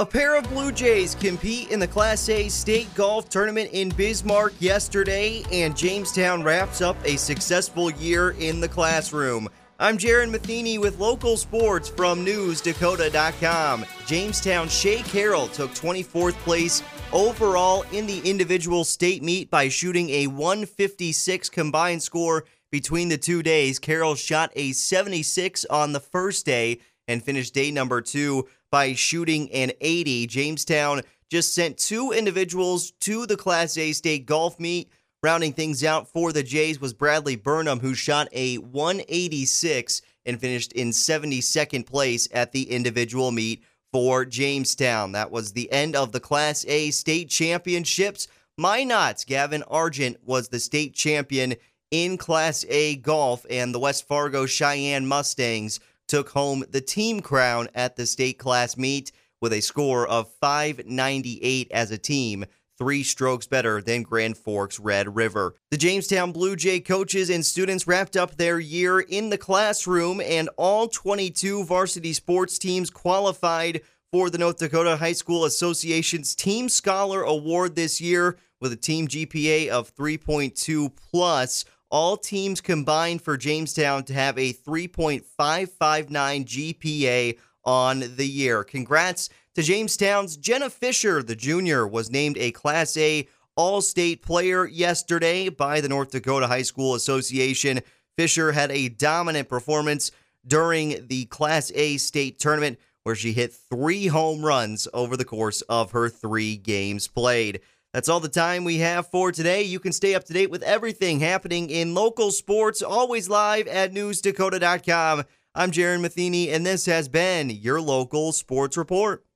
A pair of Blue Jays compete in the Class A state golf tournament in Bismarck yesterday, and Jamestown wraps up a successful year in the classroom. I'm Jaron Matheny with local sports from NewsDakota.com. Jamestown Shea Carroll took 24th place overall in the individual state meet by shooting a 156 combined score between the 2 days. Carroll shot a 76 on the first day and finished day number 2 by shooting an 80. Jamestown just sent 2 individuals to the Class A state golf meet. Rounding things out for the Jays was Bradley Burnham, who shot a 186 and finished in 72nd place at the individual meet for Jamestown. That was the end of the Class A state championships. Minot's Gavin Argent was the state champion in Class A golf, and the West Fargo Cheyenne Mustangs took home the team crown at the state class meet with a score of 598 as a team, 3 strokes better than Grand Forks Red River. The Jamestown Blue Jay coaches and students wrapped up their year in the classroom, and all 22 varsity sports teams qualified for the North Dakota High School Association's Team Scholar Award this year with a team GPA of 3.2 plus. All teams combined for Jamestown to have a 3.559 GPA on the year. Congrats to Jamestown's Jenna Fisher. The junior was named a Class A All-State player yesterday by the North Dakota High School Association. Fisher had a dominant performance during the Class A state tournament where she hit 3 home runs over the course of her 3 games played. That's all the time we have for today. You can stay up to date with everything happening in local sports, always live at NewsDakota.com. I'm Jaron Matheny, and this has been your local sports report.